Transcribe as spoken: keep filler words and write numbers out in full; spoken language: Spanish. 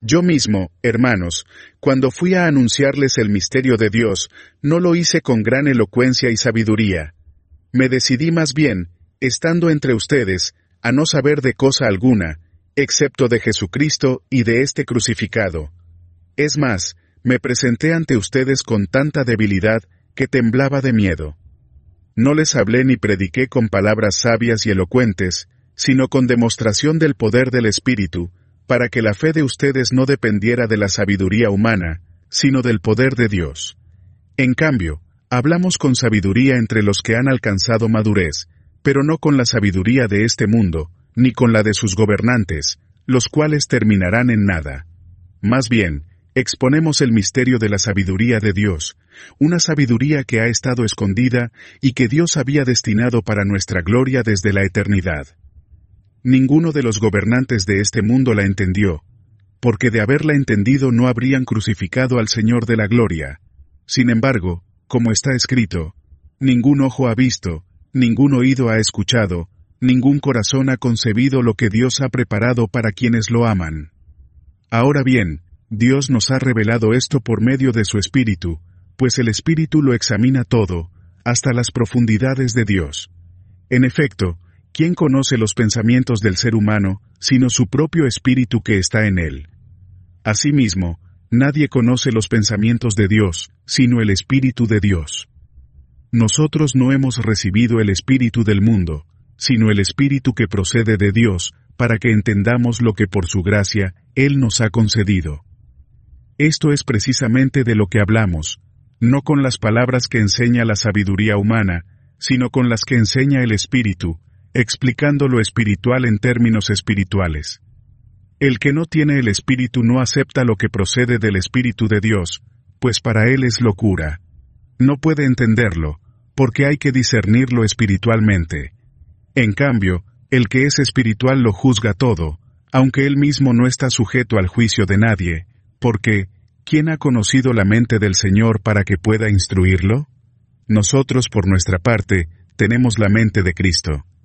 Yo mismo, hermanos, cuando fui a anunciarles el misterio de Dios, no lo hice con gran elocuencia y sabiduría. Me decidí más bien, estando entre ustedes, a no saber de cosa alguna, excepto de Jesucristo y de este crucificado. Es más, me presenté ante ustedes con tanta debilidad que temblaba de miedo. No les hablé ni prediqué con palabras sabias y elocuentes, sino con demostración del poder del Espíritu, para que la fe de ustedes no dependiera de la sabiduría humana, sino del poder de Dios. En cambio, hablamos con sabiduría entre los que han alcanzado madurez, pero no con la sabiduría de este mundo, ni con la de sus gobernantes, los cuales terminarán en nada. Más bien, exponemos el misterio de la sabiduría de Dios, una sabiduría que ha estado escondida y que Dios había destinado para nuestra gloria desde la eternidad. Ninguno de los gobernantes de este mundo la entendió, porque de haberla entendido no habrían crucificado al Señor de la gloria. Sin embargo, como está escrito, ningún ojo ha visto, ningún oído ha escuchado, ningún corazón ha concebido lo que Dios ha preparado para quienes lo aman. Ahora bien, Dios nos ha revelado esto por medio de su Espíritu, pues el Espíritu lo examina todo, hasta las profundidades de Dios. En efecto, ¿quién conoce los pensamientos del ser humano, sino su propio espíritu que está en él? Asimismo, nadie conoce los pensamientos de Dios, sino el Espíritu de Dios. Nosotros no hemos recibido el espíritu del mundo, sino el Espíritu que procede de Dios, para que entendamos lo que por su gracia Él nos ha concedido. Esto es precisamente de lo que hablamos, no con las palabras que enseña la sabiduría humana, sino con las que enseña el Espíritu, explicando lo espiritual en términos espirituales. El que no tiene el Espíritu no acepta lo que procede del Espíritu de Dios, pues para él es locura. No puede entenderlo, porque hay que discernirlo espiritualmente. En cambio, el que es espiritual lo juzga todo, aunque él mismo no está sujeto al juicio de nadie, porque, ¿quién ha conocido la mente del Señor para que pueda instruirlo? Nosotros, por nuestra parte, tenemos la mente de Cristo.